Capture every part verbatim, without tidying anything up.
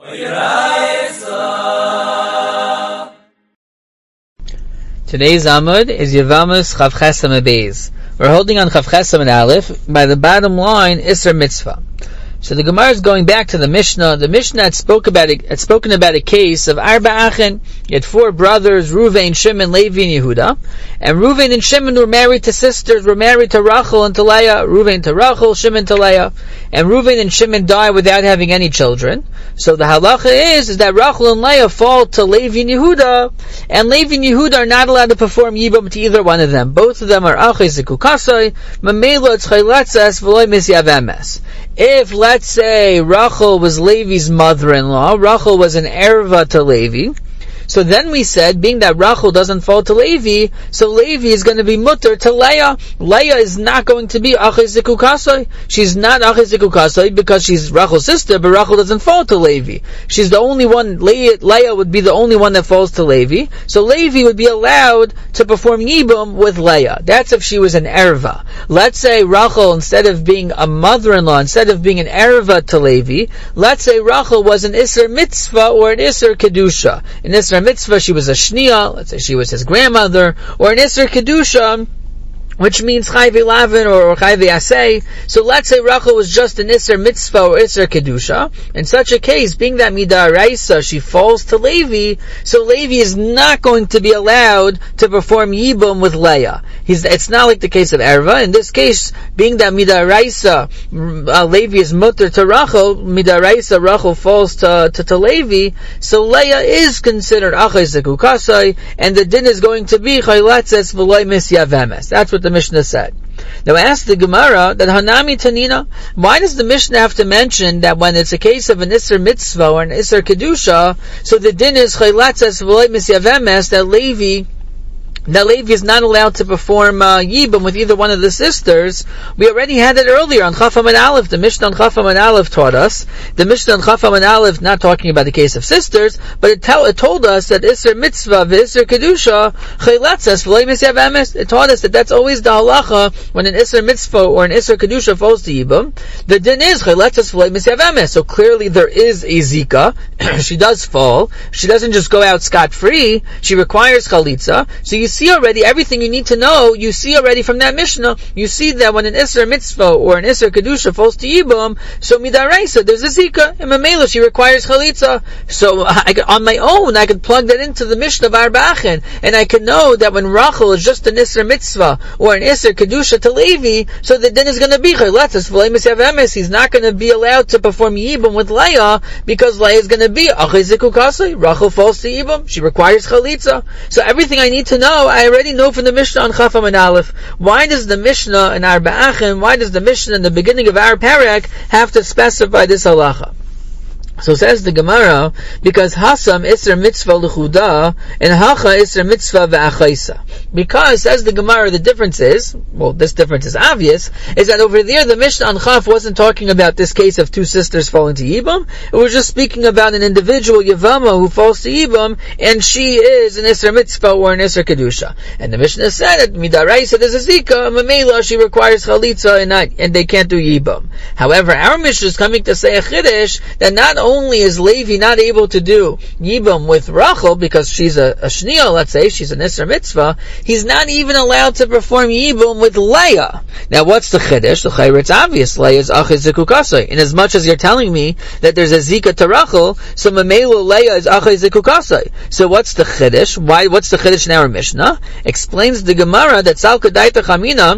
Today's Amud is Yevamos Chav Chesam Beis. We're holding on Chav Chesam and Aleph by the bottom line Isser Mitzvah. So the Gemara is going back to the Mishnah. The Mishnah had, spoke about a, had spoken about a case of Arba Achen. You had four brothers, Ruvain, Shimon, Levi, and Yehuda. And Ruvain and Shimon were married to sisters, were married to Rachel and to Leah. Ruvain to Rachel, Shimon to Leah. And Ruvain and Shimon died without having any children. So the halacha is, is that Rachel and Leah fall to Levi and Yehuda. And Levi and Yehuda are not allowed to perform Yibam to either one of them. Both of them are Achei Zikukasai, Mamela Tzchaylatzes, V'loi Misyavemes. If, let's say, Rachel was Levi's mother-in-law, Rachel was an erva to Levi, so then we said, being that Rachel doesn't fall to Levi, so Levi is going to be mutter to Leah. Leah is not going to be Achei Zikukasai. She's not Achei Zikukasai because she's Rachel's sister, but Rachel doesn't fall to Levi. She's the only one, Leah, Leah would be the only one that falls to Levi. So Levi would be allowed to perform Yibum with Leah. That's if she was an erva. Let's say Rachel, instead of being a mother-in-law, instead of being an erva to Levi, let's say Rachel was an Isser Mitzvah or an Isser Kedusha. An Isser Mitzvah, she was a Shnia, let's say she was his grandmother, or an Isser Kedusha, which means Chayve Lavin or Chayve Asay. So let's say Rachel was just an Isser Mitzvah or Isser Kedusha. In such a case, being that Midaraisa, she falls to Levi, so Levi is not going to be allowed to perform Yibum with Leah. He's, it's not like the case of Erva. In this case, being that Midaraisa, uh, Levi is mutter to Rachel, Midaraisa, Rachel falls to, to, to Levi, so Leah is considered Achei Zikukasai, and the din is going to be Chaylatzes V'loi Misyavemes. That's what the Mishnah said. Now ask the Gemara that Hanami Tanina, why does the Mishnah have to mention that when it's a case of an Isser Mitzvah or an Isser Kedusha, so the din is Chaylatzes V'loi Misyavemes, that Levi That Levi is not allowed to perform uh, Yibum with either one of the sisters? We already had it earlier on Chaf Amud Aleph. The Mishnah on Chaf Amud Aleph taught us. The Mishnah on Chaf Amud Aleph, not talking about the case of sisters, but it, tell, it told us that Isser Mitzvah v'Isser Kedusha Chaylatzes V'loi Misyavemes. It taught us that that's always the halacha when an Isser Mitzvah or an Isser Kedusha falls to Yibum. The din is Chaylatzes V'loi Misyavemes. So clearly there is a Zika. She does fall. She doesn't just go out scot-free. She requires Chalitza. So you see already everything you need to know. You see already from that Mishnah, you see that when an Isser Mitzvah or an Isser Kedusha falls to Yibum, so Midaraisa, there's a Zika. In Mamela, she requires Chalitza. So I, on my own, I could plug that into the Mishnah of Arba Achen, and I can know that when Rachel is just an Isser Mitzvah or an Isser Kedusha to Levi, so the din is going to be Chaylatzes V'loi Misyavemes. He's not going to be allowed to perform Yibum with Leah, because Leah is going to be Achei Zikukasai. Rachel falls to Yibum. She requires Chalitza. So everything I need to know, I already know from the Mishnah on Chaf Amud Aleph. Why does the Mishnah in Arba Achen, why does the Mishnah in the beginning of our parak have to specify this halacha? So says the Gemara, because Hasam Isser Mitzvah L'chuda and Hacha Isser Mitzvah V'achaisa. Because, says the Gemara, the difference is, well, this difference is obvious, is that over there the Mishnah on Chaf wasn't talking about this case of two sisters falling to Yibum. It was just speaking about an individual Yevama who falls to Yibum, and she is an Isser Mitzvah or an Isser Kedusha. And the Mishnah said that Midaraisa there's a Zika, Mamela, she requires Chalitza, and, not, and they can't do Yibum. However, our Mishnah is coming to say a Chiddush that not only is Levi not able to do Yibum with Rachel because she's a, a Shnia, let's say, she's an Isser Mitzvah, he's not even allowed to perform Yibum with Leah. Now what's the Chiddush? The Chayr, it's obvious, Leah is Achei Zikukasai. In as much as you're telling me that there's a Zika to Rachel, so Mamela Leah is Achei Zikukasai. So what's the Chiddush? Why, what's the Chiddush in our Mishnah? Explains the Gemara that Salka Daita Chamina,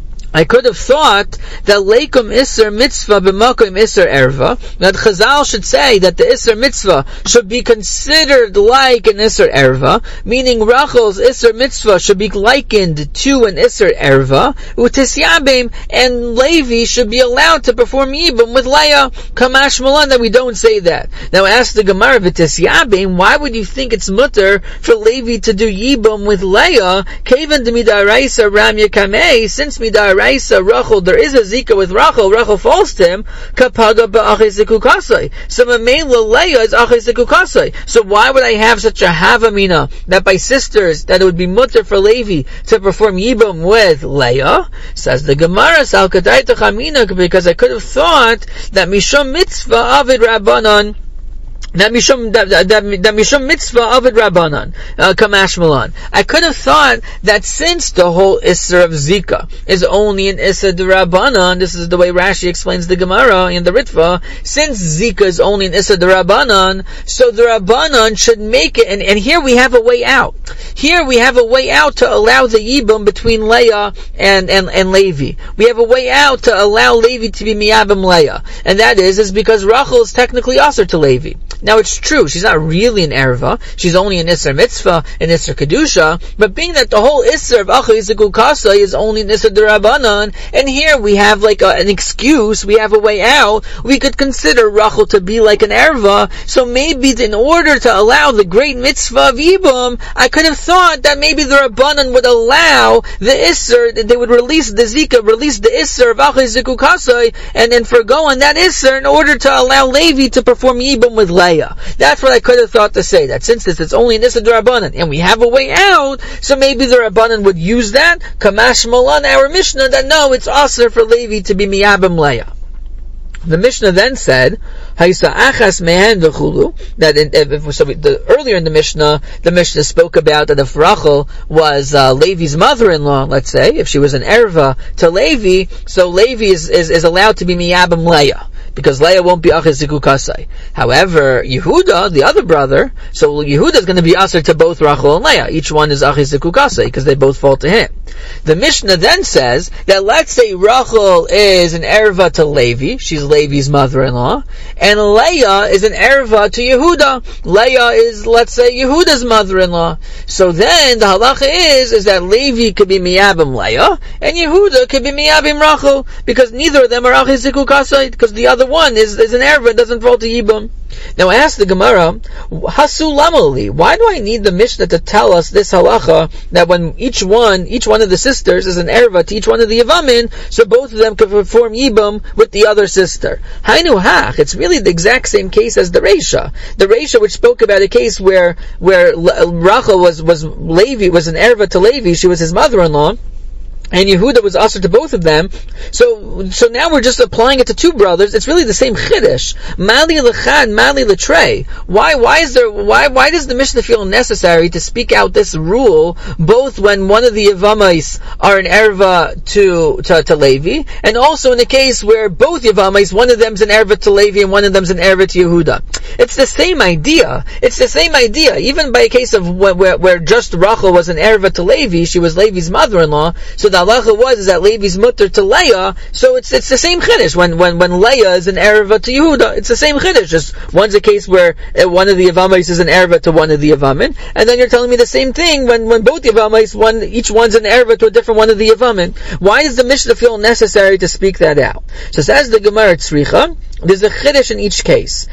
I could have thought that Leikum Isser Mitzvah b'Makom Isser Erva, that Chazal should say that the Isser Mitzvah should be considered like an Isser Erva, meaning Rachel's Isser Mitzvah should be likened to an Isser Erva, Utisyabim, and Levi should be allowed to perform Yibum with Leah. Kamash Malan, that we don't say that. Now ask the Gemara, V'Tisyabim, why would you think it's mutter for Levi to do Yibum with Leah? Kavan de Midaraisa Ram Yakamei, since Midaraisa Raisa, Rachel, there is a Zika with Rachel, Rachel falls to him, Kapaga ba'achei zikukasai. So Mamela Leah is achei zikukasai. So why would I have such a havamina that by sisters, that it would be mutter for Levi to perform Yibum with Leah? Says the Gemara, Sal Kadaita Chamina, because I could have thought that Mishum Mitzvah Avid Rabbanon, That mishum, that, that, that mishum mitzvah avid rabbanan, uh, kamash malan. I could have thought that since the whole isser of zika is only an isser d'rabbanan, this is the way Rashi explains the Gemara in the Ritva, since zika is only an isser d'rabbanan, so the rabbanan should make it, and, and here we have a way out. Here we have a way out to allow the yibum between Leah and, and, and Levi. We have a way out to allow Levi to be miyabim Leah. And that is, is because Rachel is technically aser to Levi. Now it's true, she's not really an erva, she's only an Isser Mitzvah, an Isser Kedusha, but being that the whole Isser of Acha Yiziku Kasa is only an Isser D'Rabbanan, and here we have like a, an excuse, we have a way out, we could consider Rachel to be like an erva, so maybe in order to allow the great Mitzvah of Yibum, I could have thought that maybe the Rabbanan would allow the Isser, they would release the Zika, release the Isser of Acha Yiziku Kasa, and then forgo on that Isser in order to allow Levi to perform Yibum with Leah. That's what I could have thought to say, that since this is only an Issa D'Rabbanan, and we have a way out, so maybe the Rabbanan would use that, Kamash Malan, our Mishnah, that no, it's Aser for Levi to be Miyabim Leah. The Mishnah then said, Haisa achas mehen v'chulu, that in, if, so we, the, earlier in the Mishnah, the Mishnah spoke about that if Rachel was uh, Levi's mother-in-law, let's say, if she was an erva to Levi, so Levi is, is, is allowed to be miyabim Leah, because Leah won't be achas ziku kasai. However, Yehuda, the other brother, so Yehuda is going to be aser to both Rachel and Leah. Each one is achas ziku kasai, because they both fall to him. The Mishnah then says that let's say Rachel is an erva to Levi, she's Levi's mother-in-law, and Leah is an erva to Yehuda. Leah is, let's say, Yehuda's mother-in-law. So then the halacha is, is that Levi could be miyabim Leah, and Yehuda could be miyabim Rachel, because neither of them are achis ziku kasai, because the other one is, is an erva, doesn't fall to Yibum. Now ask the Gemara, Hasu lamali, why do I need the Mishnah to tell us this halacha, that when each one, each one of the sisters is an erva to each one of the Yavamin, so both of them can perform Yibum with the other sister? Hainu hach, it's really the exact same case as the Reisha. The Reisha, which spoke about a case where, where Rachel was, was Levi, was an erva to Levi, she was his mother-in-law, and Yehuda was aser to both of them. So, so now we're just applying it to two brothers. It's really the same chiddush. Mali lechad, mali letrei. Why, why is there, why, why does the Mishnah feel necessary to speak out this rule, both when one of the Yavamais are an erva to, to, to Levi, and also in the case where both Yavamais, one of them's an erva to Levi and one of them's an erva to Yehuda? It's the same idea. It's the same idea. Even by a case of where, where, where just Rachel was an erva to Levi, she was Levi's mother-in-law, so the halacha was is that Levi's mutter to Leah, so it's it's the same chiddush. When when when Leah is an erva to Yehuda, it's the same chiddush. Just one's a case where uh, one of the Yavamais is an erva to one of the Yavamin, and then you're telling me the same thing when when both Yavamais, one each one's an erva to a different one of the Yavamin. Why does the Mishnah feel necessary to speak that out? So says the Gemara Tzricha, there's a chiddush in each case.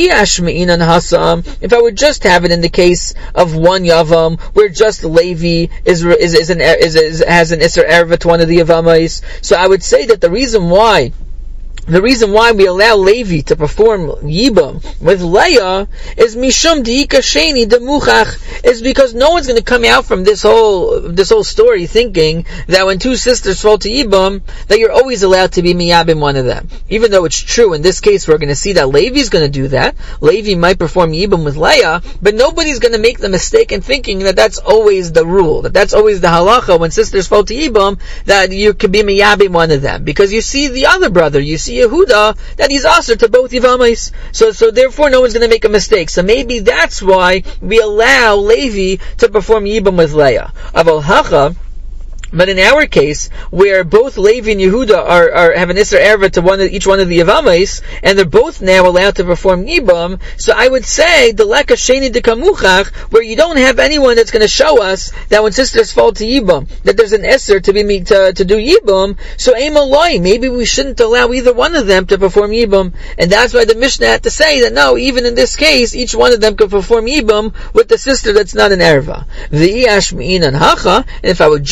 If I would just have it in the case of one Yavam, where just Levi is is is an is, is has an Isser erva to one of the Yavamais, so I would say that the reason why The reason why we allow Levi to perform Yibum with Leah is Mishum Diika Sheni Demuchach, is because no one's going to come out from this whole this whole story thinking that when two sisters fall to Yibum, that you're always allowed to be Miyabim one of them. Even though it's true, in this case we're going to see that Levi's going to do that. Levi might perform Yibum with Leah, but nobody's going to make the mistake in thinking that that's always the rule, that that's always the halacha when sisters fall to Yibum, that you could be Miyabim one of them. Because you see the other brother, you see Yehuda, that he's aser to both Yavamais. So, so therefore no one's going to make a mistake. So maybe that's why we allow Levi to perform Yibum with Leah. Aval Hacha, but in our case, where both Levi and Yehuda are, are have an Isser erva to one of, each one of the Yavamais, and they're both now allowed to perform Yibum, so I would say, the Leka Sheni de Kamuchach, where you don't have anyone that's going to show us that when sisters fall to Yibum, that there's an Isser to be to, to do Yibum, so Eimaloi, maybe we shouldn't allow either one of them to perform Yibum, and that's why the Mishnah had to say that no, even in this case, each one of them could perform Yibum with the sister that's not an erva. The Iash Me'inan Hacha, and if I would just have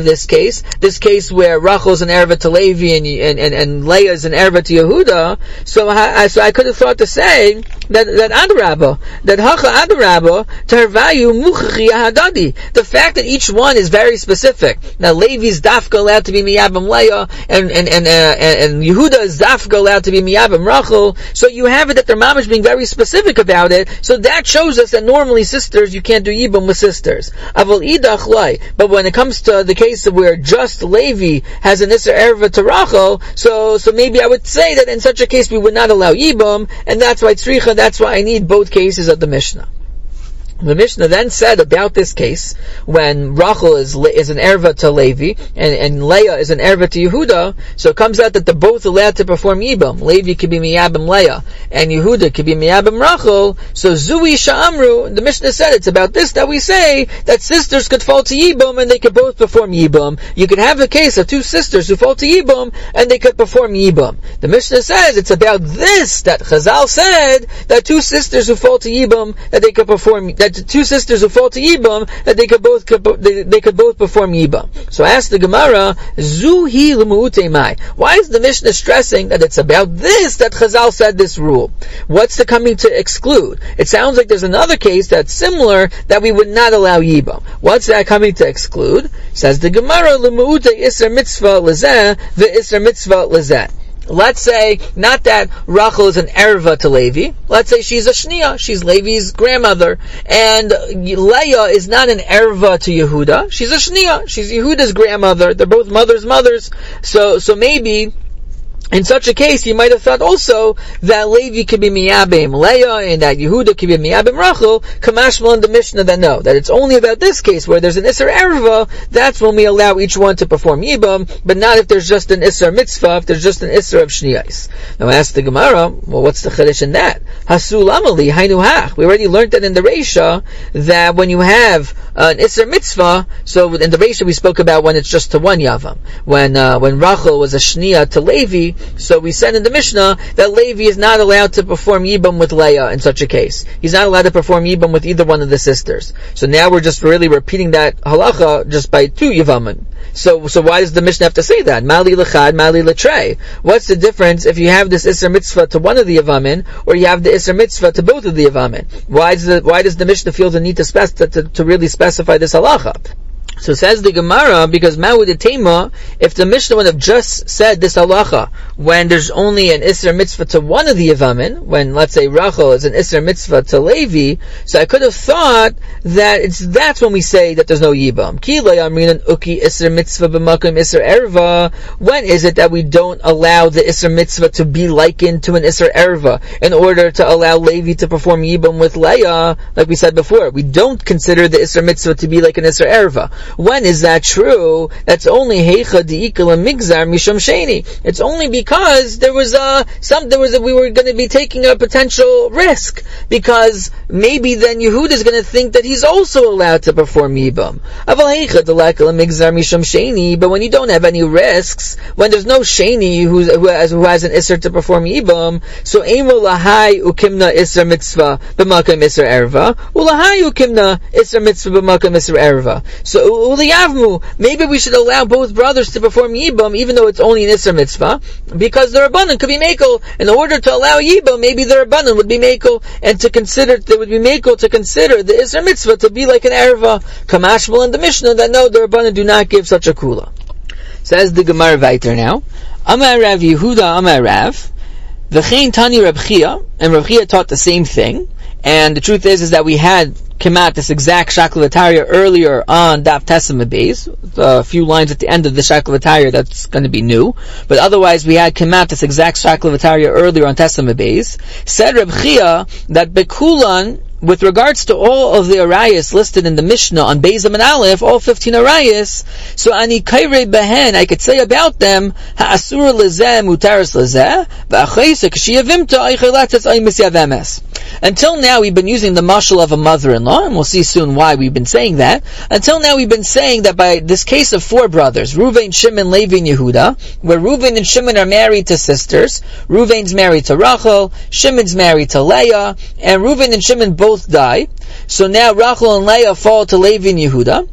this case, this case where Rachel is an erva to Levi and, and, and, and Leah is an erva to Yehuda, so I, so I could have thought to say that, that Adarabba, that Hacha Adarabba, to her value, Muchachi Hadadi. The fact that each one is very specific. Now, Levi's dafka allowed to be Miyabim Leah, and, and, and, uh, and, and Yehuda is dafka allowed to be Miyabim Rachel, so you have it that their mamash being very specific about it, so that shows us that normally sisters, you can't do Yibam with sisters. Aval Idach Lai. But when it comes to the case of where just Levi has an Isser Erva to Rachel, so, so maybe I would say that in such a case we would not allow Yibam, and that's why Tzricha, that's why I need both cases of the Mishnah. The Mishnah then said about this case, when Rachel is is an erva to Levi, and, and Leah is an erva to Yehuda, so it comes out that they're both allowed to perform Yibam. Levi could be Miyabim Leah, and Yehuda could be Miyabim Rachel, so Zui Sha'amru, the Mishnah said it's about this that we say, that sisters could fall to Yibam, and they could both perform Yibam. You could have a case of two sisters who fall to Yibam, and they could perform Yibam. The Mishnah says it's about this, that Chazal said, that two sisters who fall to Yibam, that they could perform, that two sisters who fall to Yibam, that they could both they, they could both perform Yibam. So ask the Gemara, Zuhi l'mu'utei mai. Why is the Mishnah stressing that it's about this that Chazal said this rule? What's the coming to exclude? It sounds like there's another case that's similar that we would not allow Yibam. What's that coming to exclude? Says the Gemara, l'mu'utei isra mitzvah lezeh ve'isra mitzvah lezeh. Let's say, not that Rachel is an erva to Levi, let's say she's a shnia, she's Levi's grandmother, and Leah is not an erva to Yehuda, she's a shnia, she's Yehuda's grandmother, they're both mothers' mothers, so, so maybe, in such a case, you might have thought also that Levi could be Miyabim Leah and that Yehuda could be Miyabim Rachel. Kamashmal in the Mishnah that no, that it's only about this case where there's an Isser Erva, that's when we allow each one to perform Yibam, but not if there's just an Isser Mitzvah, if there's just an Isser of Shniyais. Now ask the Gemara, well what's the Chiddush in that? Hasul Amali, Hainu Hach. We already learned that in the Reisha, that when you have uh, an Isser Mitzvah, so in the Reisha we spoke about when it's just to one Yavam. When, uh, when Rachel was a Shniya to Levi, so we said in the Mishnah that Levi is not allowed to perform Yibam with Leah in such a case. He's not allowed to perform Yibam with either one of the sisters. So now we're just really repeating that halacha just by two Yivamim. So, so why does the Mishnah have to say that? Mali lechad, mali letrei. What's the difference if you have this Isser Mitzvah to one of the Yavamin, or you have the Isser Mitzvah to both of the Yavamin? Why does the, why does the Mishnah feel the need to, spec- to, to, to really specify this halacha? So says the Gemara, because Ma'ud Tema, if the Mishnah would have just said this halacha, when there's only an Isser Mitzvah to one of the Yavamin, when let's say Rachel is an Isser Mitzvah to Levi, so I could have thought that it's that's when we say that there's no Yibam. Ki lo yamrinan uki Isser Mitzvah b'makom Isser Erva. When is it that we don't allow the Isser Mitzvah to be likened to an Isser Erva in order to allow Levi to perform Yibam with Leah? Like we said before, we don't consider the Isser Mitzvah to be like an Isser Erva. When is that true? That's only heicha diikal migzar misham sheni. It's only because there was a some there was a, we were going to be taking a potential risk, because maybe then Yehuda is going to think that he's also allowed to perform yibam. Aval heicha diikal migzar misham sheni. But when you don't have any risks, when there's no sheni who who has, who has an isser to perform yibam, so emo lahai ukimna isser mitzvah b'makam isser erva ulahai ukimna isser mitzvah b'makam isser erva. So maybe we should allow both brothers to perform Yibam, even though it's only an Isser Mitzvah, because the Rabbanan could be Mekel. In order to allow Yibam, maybe the Rabbanan would be Mekel, and to consider, they would be Mekel to consider the Isser Mitzvah to be like an Erva. Kamashmal in the Mishnah that no, the Rabbanan do not give such a Kula. Says the Gemara Vayter now, Amar Rav Yehuda Amar Rav, V'chein Tani Reb Chia, and Reb Chia taught the same thing, and the truth is, is that we had came out this exact Shaklavataria earlier on Daf Tesem Beis, a few lines at the end of the Shaklavataria that's going to be new, but otherwise we had come out this exact Shaklavataria earlier on Tesem Beis. Said Reb Chia that Bekulan, with regards to all of the arayas listed in the Mishnah on Beis and Aleph, all fifteen arayas, so ani kairei behen, I could say about them, ha'asur lezeh mutaris lezeh, v'achayse k'shiyavimta aichelates aymis yavemes. Until now we've been using the mashal of a mother-in-law, and we'll see soon why we've been saying that. Until now we've been saying that by this case of four brothers, Ruvain, Shimon, Levi, and Yehuda, where Ruvain and Shimon are married to sisters, Ruvain's married to Rachel, Shimon's married to Leah, and Ruvain and Shimon both die. So now Rachel and Leah fall to Levi and Yehuda.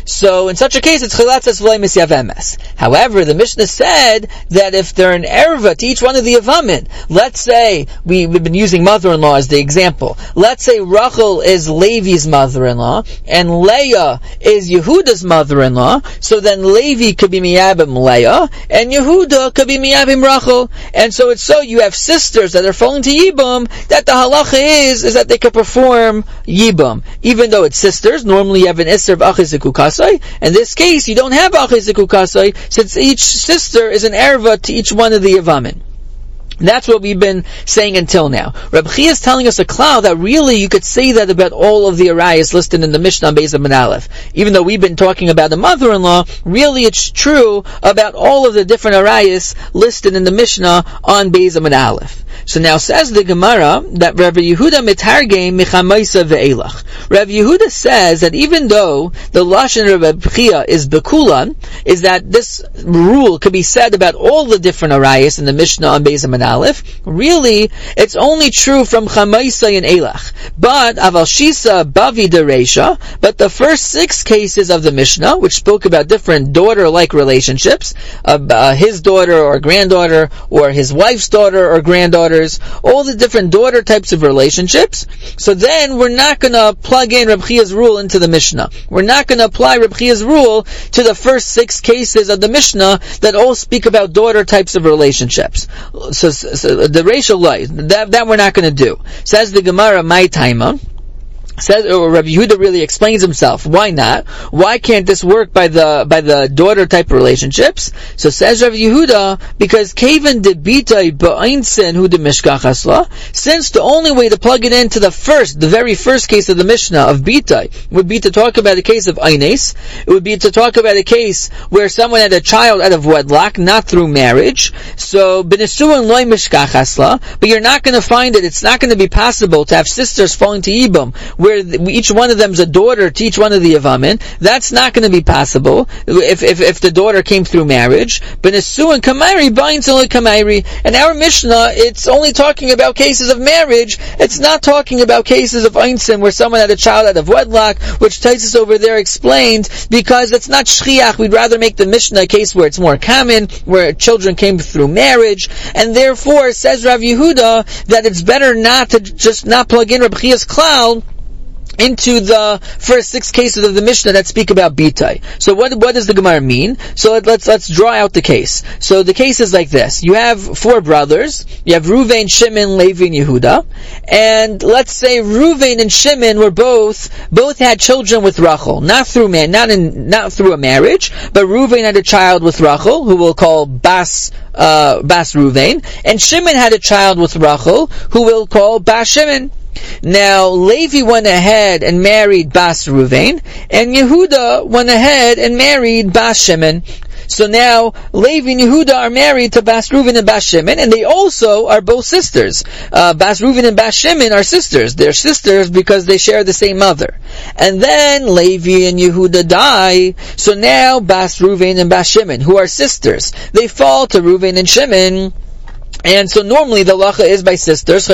So in such a case, it's chilatzas v'lei misyavemes. However, the Mishnah said that if they're an erva to each one of the avamin, let's say, we, we've been using mother-in-law as the example. Let's say Rachel is Levi's mother-in-law, and Leah is Yehuda's mother-in-law, so then Levi could be miyabim Leah, and Yehuda could be miyabim Rachel. And so it's so you have sisters that are falling to Yibum, that the halacha is, is that they could perform Yibum. Even though it's sisters, normally you have an Isser of Achizikukasai. In this case, you don't have Achizikukasai, since each sister is an erva to each one of the Yavamin. That's what we've been saying until now. Reb Chia is telling us a cloud that really you could say that about all of the arayas listed in the Mishnah on Beis Amud Aleph. Even though we've been talking about the mother-in-law, really it's true about all of the different arayas listed in the Mishnah on Beis Amud Aleph. So now says the Gemara that Rav Yehuda mitargem michamaisa ve'elach. Rav Yehuda says that even though the lashon of Reb Chia is bekulan, is that this rule could be said about all the different arayas in the Mishnah on Beis Amud Aleph, really, it's only true from Chamaisa and Elach. But Aval Shisa Bavi Dereisha, but the first six cases of the Mishnah, which spoke about different daughter-like relationships, uh, uh, his daughter or granddaughter, or his wife's daughter or granddaughters, all the different daughter types of relationships, so then we're not going to plug in Reb Chia's rule into the Mishnah. We're not going to apply Reb Chia's rule to the first six cases of the Mishnah that all speak about daughter types of relationships. So So the racial lies, that, that we're not going to do. Says the Gemara, my taima. Says, or Rabbi Yehuda really explains himself. Why not? Why can't this work by the by the daughter type relationships? So says Rabbi Yehuda, because kaven de bitay ba'insen hu de mishkachasla. Since the only way to plug it into the first, the very first case of the Mishnah of bitay would be to talk about a case of eines. It would be to talk about a case where someone had a child out of wedlock, not through marriage. So b'nesuin loy mishkachasla. But you're not going to find it. It's not going to be possible to have sisters falling to yibum, where each one of them is a daughter to each one of the Yavamin. That's not going to be possible if if, if the daughter came through marriage. But Nesu and Kamairi binds only Kamairi. And our Mishnah, it's only talking about cases of marriage. It's not talking about cases of Einstein where someone had a child out of wedlock, which Taisus over there explained, because it's not Shchiach. We'd rather make the Mishnah a case where it's more common, where children came through marriage. And therefore, says Rav Yehuda, that it's better not to just not plug in Reb Chia's cloud into the first six cases of the Mishnah that speak about bitay. So what what does the Gemara mean? So let, let's let's draw out the case. So the case is like this: you have four brothers. You have Ruvain, Shimon, Levi, and Yehuda. And let's say Ruvain and Shimon were both both had children with Rachel, not through man, not in not through a marriage, but Ruvain had a child with Rachel, who we'll call Bas uh, Bas Ruvain, and Shimon had a child with Rachel, who we'll call Bas Shimon. Now, Levi went ahead and married Bas Ruvain, and Yehuda went ahead and married Bas Shimon. So now, Levi and Yehuda are married to Bas Ruvain and Bas Shimon, and they also are both sisters. Uh, Bas Ruvain and Bas Shimon are sisters. They're sisters because they share the same mother. And then, Levi and Yehuda die, so now Bas Ruvain and Bas Shimon, who are sisters, they fall to Ruvain and Shimon. And so normally the lacha is by sisters.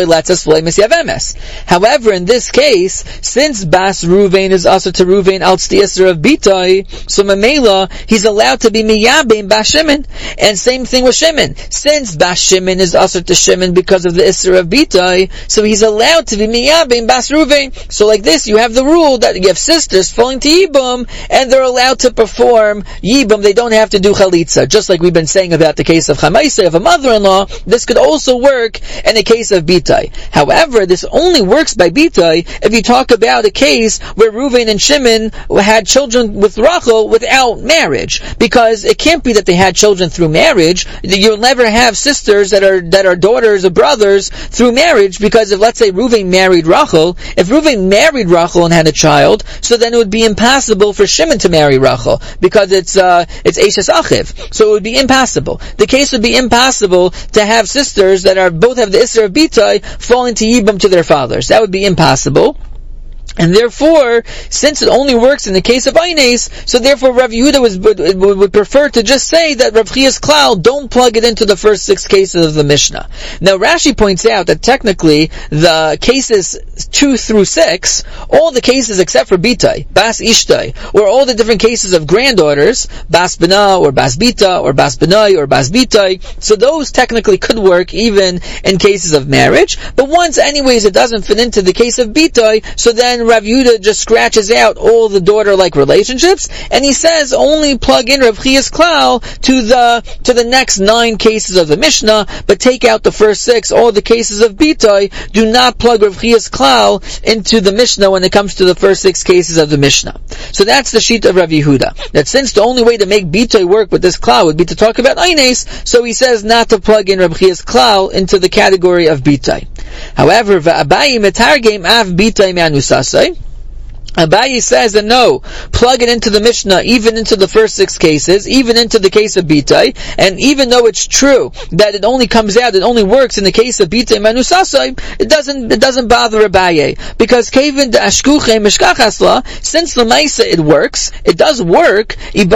However, in this case, since Bas Ruvain is also to Ruvain al tzdiyaser of bitay, so Mamela, he's allowed to be miyabein Bas Shimon. And same thing with Shimon. Since Bas Shimon is also to Shimon because of the isser of bitay, so he's allowed to be miyabein Bas Ruvain. So like this, you have the rule that you have sisters falling to Yibum, and they're allowed to perform Yibum. They don't have to do chalitza. Just like we've been saying about the case of Chamaisa, of a mother-in-law, this could also work in a case of bitay. However, this only works by bitay if you talk about a case where Ruvain and Shimon had children with Rachel without marriage, because it can't be that they had children through marriage. You'll never have sisters that are that are daughters or brothers through marriage, because if, let's say, Ruvain married Rachel, if Ruvain married Rachel and had a child, so then it would be impossible for Shimon to marry Rachel, because it's uh, it's Eishes Achiv. So it would be impossible. The case would be impossible to have sisters that are both have the Isser of Bitay falling to Yibam to their fathers. That would be impossible. And therefore, since it only works in the case of Eines, so therefore Rav Yehuda was, would, would prefer to just say that Rav Chiya's klal, don't plug it into the first six cases of the Mishnah. Now Rashi points out that technically the cases two through six, all the cases except for Bitai, Bas Ishtai, or all the different cases of granddaughters, Bas Bina or Bas Bita or Bas Binai or Bas Bitai, so those technically could work even in cases of marriage, but once anyways it doesn't fit into the case of Bitai, so then Rav Yehuda just scratches out all the daughter-like relationships, and he says only plug in Rav Chiya's klal to the to the next nine cases of the Mishnah, but take out the first six, all the cases of Bitai. Do not plug Rav Chiya's klal into the Mishnah when it comes to the first six cases of the Mishnah. So that's the sheet of Rav Yehuda. That since the only way to make Bitai work with this klal would be to talk about Eines, so he says not to plug in Rav Chiya's klal into the category of Bitai. However, Va'abayi metargem av Bitai me'anusasai. Abayi says that no, plug it into the Mishnah, even into the first six cases, even into the case of Bitai, and even though it's true that it only comes out, it only works in the case of Bitai Manusasai, it doesn't, it doesn't bother Abayi, because Kevin de Ashkuche Mishkachasla, since the Maisa it works, it does work,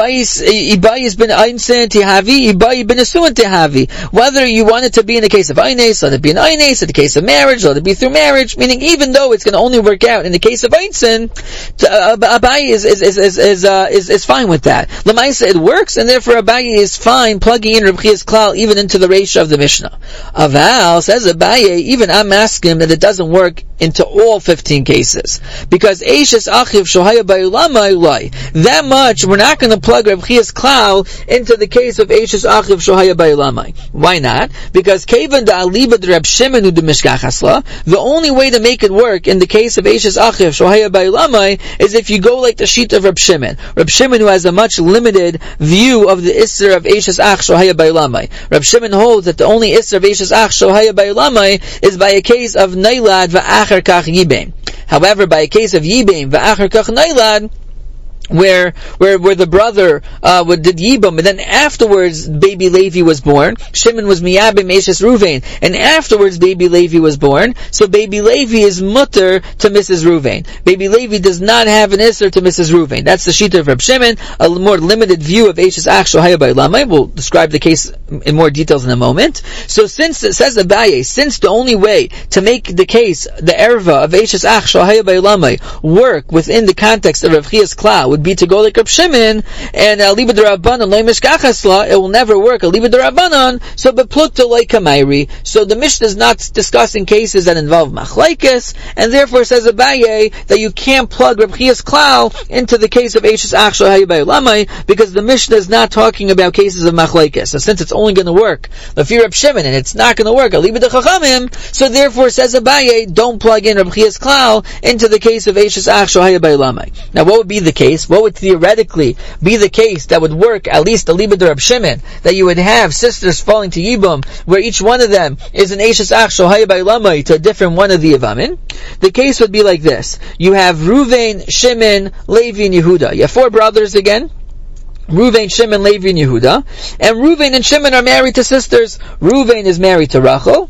Ibayi has been Einsen Tihavi, Ibayi been Asuan Tihavi, whether you want it to be in the case of Eines, let it be in Eines, in the case of marriage, let it be through marriage, meaning even though it's going to only work out in the case of Einsen, Uh, Abayi is is is is is, uh, is is fine with that. Lamaisa it works, and therefore Abayi is fine plugging in Rav Chiya's klal even into the reisha of the Mishnah. Aval says Abayi, even I'm asking that it doesn't work into all fifteen cases, because Eishes Achiv Shohaya Bayulama Ilai. That much we're not going to plug Rav Chiya's klal into the case of Eishes Achiv Shohaya Bayulama. Why not? Because Kevan da Aliba de Reb Shimon u'de Mishkachasla, the only way to make it work in the case of Eishes Achiv Shohaya Bayulama is if you go like the sheet of Reb Shimon. Reb Shimon, who has a much limited view of the Isser of Eishes Ach Shohaya Bayulamai. Reb Shimon holds that the only Isser of Eishes Ach Shohaya Bayulamai is by a case of Nailad va'achar kach Yibim. However, by a case of Yibim va'achar kach Nailad, where where where the brother uh, did Yibam, and then afterwards baby Levi was born. Shimon was Miyabim Eishes Ruvain, and afterwards baby Levi was born. So baby Levi is mutter to Missus Ruvain. Baby Levi does not have an Isser to Missus Ruvain. That's the sheet of Reb Shimon, a more limited view of Eishes Ach Shohaya Bayulamai. We'll describe the case in more details in a moment. So since it says Abaye, since the only way to make the case, the erva of Eishes Ach Shohaya Bayulamai, work within the context of Rav Chiya's klal would be to go like Reb Shimon, and Aliba D'Rabbanan Lo Mishkachasla, it will never work. Aliba D'Rabbanan, so beplukta like Kamairi. So the Mishnah is not discussing cases that involve machlekes, and therefore says Abaye that you can't plug Reb Chiya's klal into the case of Eishes Ach Shohaya Bayulamai, because the Mishnah is not talking about cases of machlekes. So since it's only going to work Lefi Reb Shimon, and it's not going to work Aliba D'Chachamim, so therefore says Abaye, don't plug in Reb Chiya's klal into the case of Eishes Ach Shohaya Bayulamai. Now what would be the case? What would theoretically be the case that would work, at least the Liba de Reb Shimon, that you would have sisters falling to Yibam, where each one of them is an Eishes Ach Shohaya Bayulamai to a different one of the Yavamin? The case would be like this. You have Ruvain, Shimon, Levi, and Yehuda. You have four brothers again. Ruvain, Shimon, Levi, and Yehuda. And Ruvain and Shimon are married to sisters. Ruvain is married to Rachel,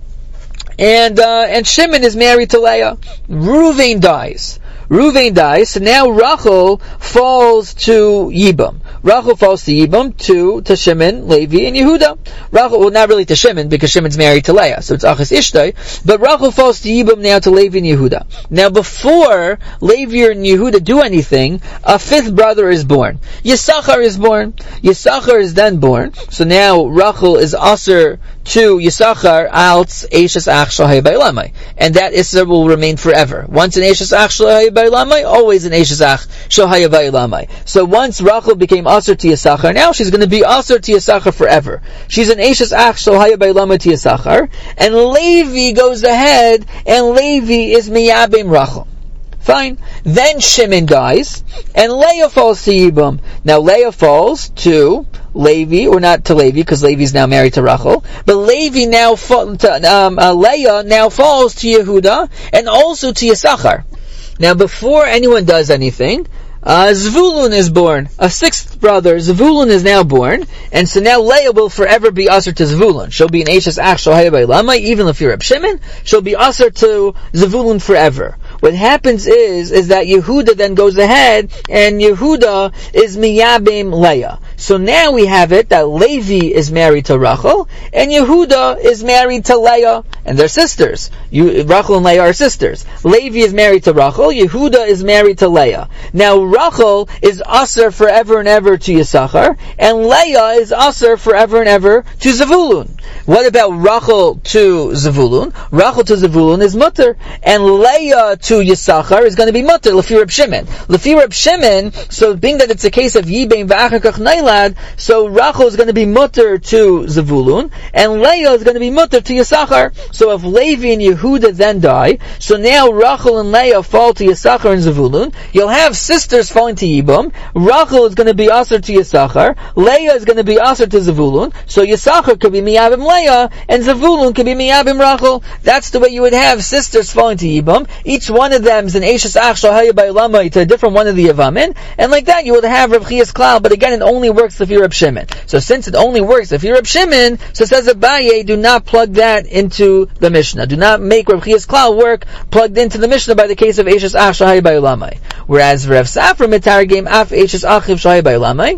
and uh, and Shimon is married to Leah. Ruvain dies. Ruvain dies, so now Rachel falls to Yibam. Rachel falls to Yibam, to, to Shimon, Levi, and Yehuda. Rachel, well, not really to Shimon, because Shimon's married to Leah, so it's Achas Ishtai, but Rachel falls to Yibam now to Levi and Yehuda. Now before Levi and Yehuda do anything, a fifth brother is born. Yisachar is born. Yisachar is then born, so now Rachel is Aser to Yisachar als Eishes Ach Shohaya Bayulamai, and that Isser will remain forever. Once an Eishes Ach Shohaya Bayulamai, always an Eishes Ach Shohaya Bayulamai. So once Rachel became Aser to Yisachar, now she's going to be Aser to Yisachar forever. She's an Eishes Ach Shohaya Bayulamai to Yisachar, and Levi goes ahead, and Levi is Miyabim Rachel. Fine. Then Shimon dies, and Leah falls to Yibam. Now Leah falls to Levi, or not to Levi, because Levi is now married to Rachel, but Levi now, fa- to, um, uh, Leah now falls to Yehuda, and also to Yisachar. Now before anyone does anything, uh, Zvulun is born. A sixth brother, Zvulun, is now born, and so now Leah will forever be Aser to Zvulun. She'll be an Eishes Ach Shohaya Bayulamai, even if you're Reb Shimon, she'll be Aser to Zvulun forever. what happens is, is that Yehuda then goes ahead, and Yehuda is miyabim Leah. So now we have it that Levi is married to Rachel, and Yehuda is married to Leah, and they're sisters. You, Rachel and Leah are sisters. Levi is married to Rachel, Yehuda is married to Leah. Now Rachel is aser forever and ever to Yisachar, and Leah is aser forever and ever to Zevulun. What about Rachel to Zevulun? Rachel to Zevulun is mutter, and Leah to Yisachar is going to be mutter, Lefi Reb Shimon. Lefi Reb Shimon, so being that it's a case of Yibein v'achar kach Nailad, so Rachel is going to be mutter to Zevulun, and Leah is going to be mutter to Yisachar. So if Levi and Yehuda then die, so now Rachel and Leah fall to Yisachar and Zevulun, you'll have sisters falling to Yibam. Rachel is going to be aser to Yisachar, Leah is going to be aser to Zevulun, so Yisachar could be miyabim Leah, and Zevulun could be miyabim Rachel. That's the way you would have sisters falling to Yibam. Each one of them is an Eishes Ach Shahaya Ba'Lamai to a different one of the Yavamin, and like that you would have Reb Chiya's Klal, but again it only works if you're Reb Shimon. So since it only works if you're Reb Shimon, so says Abaye, do not plug that into the Mishnah. Do not make Reb Chiya's Klal work plugged into the Mishnah by the case of Eishes Ach Shahaya Ba'Lamai. Whereas Rav Safra Mitargim Af Eishes Achiv Shahaya Ba'Lamai,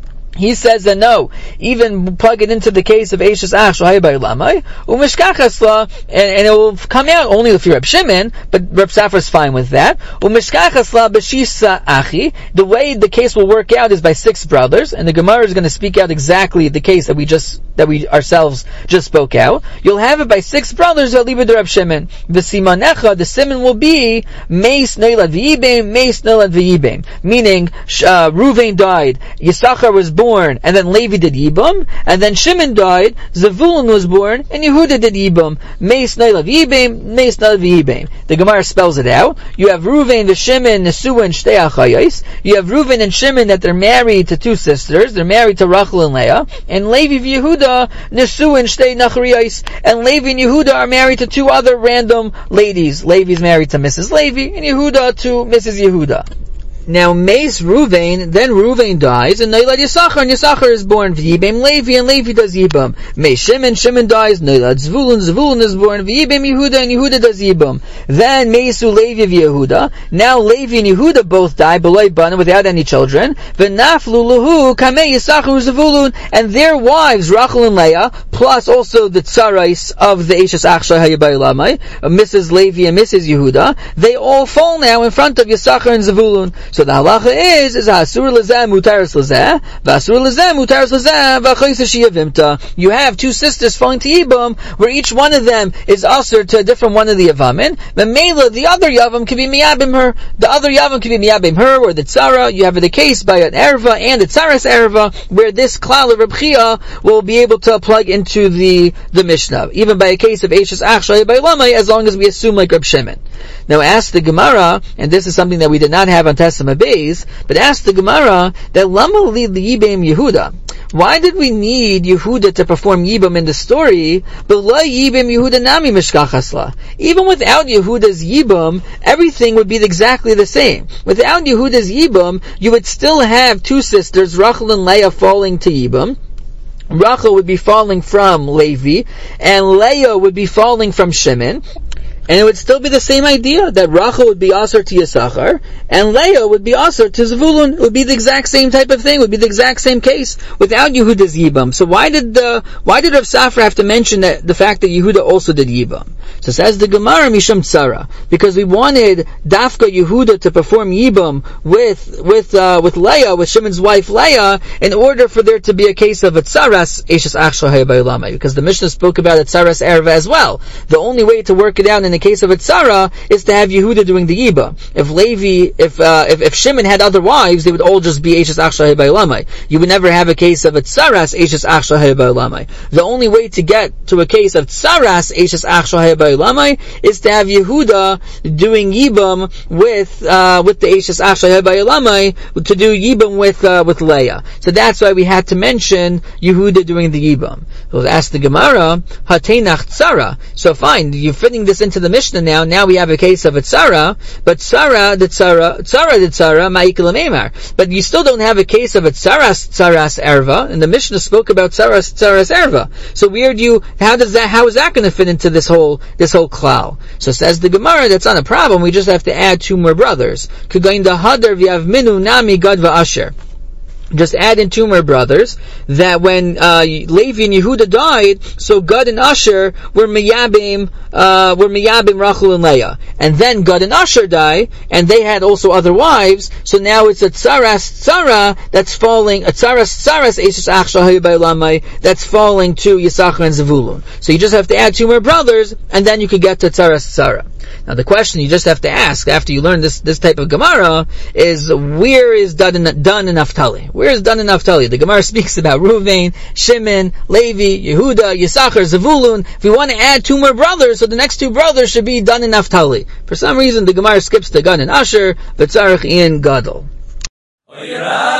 he says that no, even plug it into the case of Eishes Ach Shahaya Ba'Lamai, Umishkachasla, and, and it will come out only if you're Reb Shimon, but Reb Safra is fine with that. Umishkachasla b'shisa achi, the way the case will work out is by six brothers, and the Gemara is going to speak out exactly the case that we just, that we ourselves just spoke out. You'll have it by six brothers, I'll leave it to Reb Shimon. The simanecha, the simon will be Meis Neilad V'Yibim, Meis Neilad V'Yibim, meaning uh, Ruvain died, Yisachar was born, born, and then Levi did Yibam, and then Shimon died, Zevulun was born, and Yehuda did Yibam. Meis Neilad V'Yibim, Meis Neilad V'Yibim. The Gemara spells it out. You have Ruvain, the Shimon, Nesua, and Shtei Achayos. You have Ruvain and Shimon that they're married to two sisters. They're married to Rachel and Leah. And Levi and Yehuda, Nesua, and Shtei Nachriyos. And Levi and Yehuda are married to two other random ladies. Levi's married to Missus Levi, and Yehuda to Missus Yehuda. Now, Meis Ruvain, then Ruvain dies, and Neilad Yisachar, and Yisachar is born, V'yibim Levi, and Levi does Yibam. Meis Shimon, Shimon dies, Neilad Zvulun, Zvulun is born, V'yibim Yehuda, and Yehuda does Yibam. Then Meisu Levi Yehuda, now Levi and Yehuda both die, B'loi Bana, without any children, V'naflu Lahu, Kamei Yisachar Zvulun, and their wives, Rachel and Leah, plus also the tsarais of the Eishes Ach Shahaya Ba'Lamai, Missus Levi and Missus Yehuda, they all fall now in front of Yisachar and Zvulun. So the halacha is, is asur lezeh mutaris lezeh, v'asur lezeh mutaris lezeh, v'achoyse sheyavimta. You have two sisters falling to Yibam, where each one of them is asur to a different one of the Yavamin. The Mela, the other Yavam, can be miyabim her. The other Yavam can be miyabim her, or the Tzara. You have the case by an Erva and a Tzaras Erva, where this klal of Reb Chia will be able to plug into the, the Mishnah. Even by a case of Eishes Ach Shahaya Ba'Lamai, as long as we assume like Reb Shimon. Now ask the Gemara, and this is something that we did not have on Testament Beis, but ask the Gemara that Lama li Yibam Yehuda. Why did we need Yehuda to perform Yibam in the story, but la Yibam Yehuda nami mishkachasla? Even without Yehuda's Yibam, everything would be exactly the same. Without Yehuda's Yibam, you would still have two sisters, Rachel and Leah, falling to Yibam. Rachel would be falling from Levi, and Leah would be falling from Shimon. And it would still be the same idea, that Rachel would be Asar to Yisachar, and Leah would be Asar to Zvulun. It would be the exact same type of thing, it would be the exact same case, without Yehuda's Yibam. So why did the, why did Rav Safra have to mention that, the fact that Yehuda also did Yibam? So says the Gemara, Misham Tzara, because we wanted Dafka Yehuda to perform Yibam with, with, uh, with Leah, with Shimon's wife Leah, in order for there to be a case of a Tzaras, Eishes Ach Shahaya Ba'Lamai, because the Mishnah spoke about a Tzaras Erva as well. The only way to work it out in the case of a tzara is to have Yehuda doing the Yiba. If Levi, if, uh, if, if Shimon had other wives, they would all just be Eishes Ach Shahaya Ba'Lamai. You would never have a case of a tzaras Eishes Ach Shahaya Ba'Lamai. The only way to get to a case of tzaras Eishes Ach Shahaya Ba'Lamai is to have Yehuda doing Yibam with, uh, with the Eishes Ach Shahaya Ba'Lamai, to do Yibam with, uh, with Leah. So that's why we had to mention Yehuda doing the Yibam. So ask the Gemara, Hateinach tzara. So fine, you're fitting this into the Mishnah now, now we have a case of a tzara, but tzara, the tzara, tzara, the tzara, ma'ikil memar. But you still don't have a case of a tzaras, tzaras erva, and the Mishnah spoke about tzaras, tzaras erva. So where do you, how does that, how is that going to fit into this whole, this whole klal? So says the Gemara, that's not a problem, we just have to add two more brothers. Kugain da hadar v'yav minu nami gad v'asher. Just add in two more brothers, that when uh, Levi and Yehuda died, so Gad and Asher were Miyabim, uh, were Miyabim Rachel and Leah. And then Gad and Asher die, and they had also other wives, so now it's a Tzaras Tzara that's falling, a Tzaras Tzaras Eishes Achshah Hayubaylamai, that's falling to Yisachar and Zevulun. So you just have to add two more brothers, and then you could get to Tzaras Tzara. Now the question you just have to ask, after you learn this, this type of Gemara, is where is Dan and, Dan and Naphtali? Where is Dan and Naphtali? The Gemara speaks about Ruvain, Shimon, Levi, Yehuda, Yisachar, Zevulun. If we want to add two more brothers, so the next two brothers should be Dan and Naphtali. For some reason, the Gemara skips the Gad and Asher, V'tzarech in Gadol.